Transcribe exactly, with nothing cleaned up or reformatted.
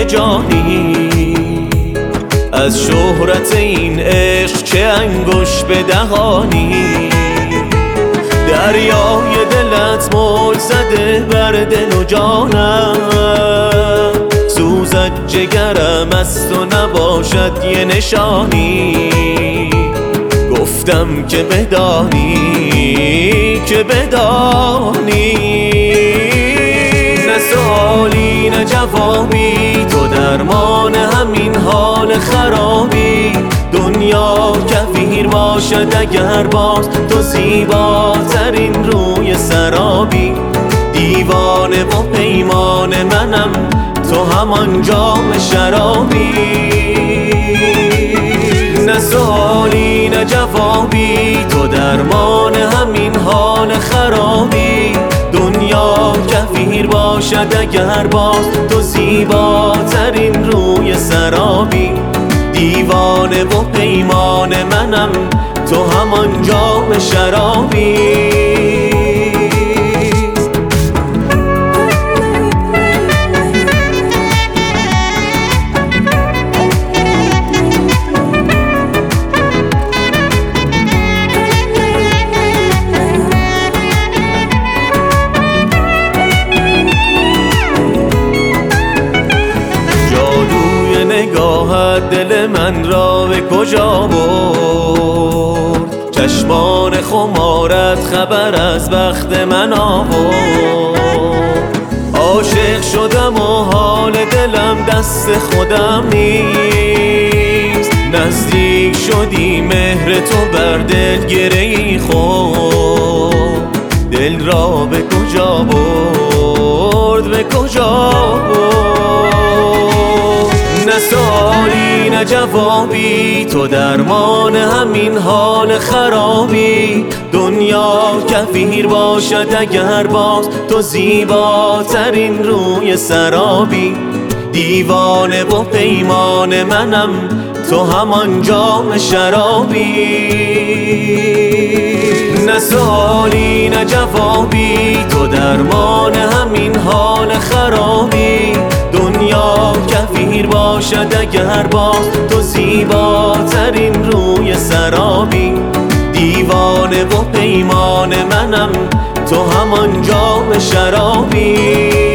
جانی، از شهرت این عشق چه انگوش به دهانی. دریای دلت موج زده بر دل و جانم، سوزد جگرم از تو نباشد یه نشانی. گفتم که بدانی که بدانی، نه سوالی نه جوابی، تو درمان همین حال خرابی. دنیا کفیر باشد اگر باز تو زیباترین روی سرابی. دیوانه و پیمان منم تو همان جام شرابی، نه سوالی نه جوابی، تو درمان همین حال خرابی. دنیا کفیر باشد اگر باز تو زیباترین روی سرابی. دیوانه و پیمان منم تو همان جام شرابی. نگاهت دل من را به کجا برد، چشمان خمارت خبر از بخت من آورد. عاشق شدم و حال دلم دست خودم نیست، نزدیک شدی مهر تو بر دل گره‌ای خورد. دل را به کجا برد به کجا برد، نه سوالی نه جوابی، تو درمان همین حال خرابی. دنیا کفیر باشد اگر باز تو زیباترین روی سرابی. دیوانه و پیمان منم تو همان جام شرابی، نه سوالی نه جوابی، تو درمان همین حال خرابی. دنیا کفیر باشد اگر باز تو زیباترین روی سرابی. دیوانه و پیمان منم تو همان جام شرابی.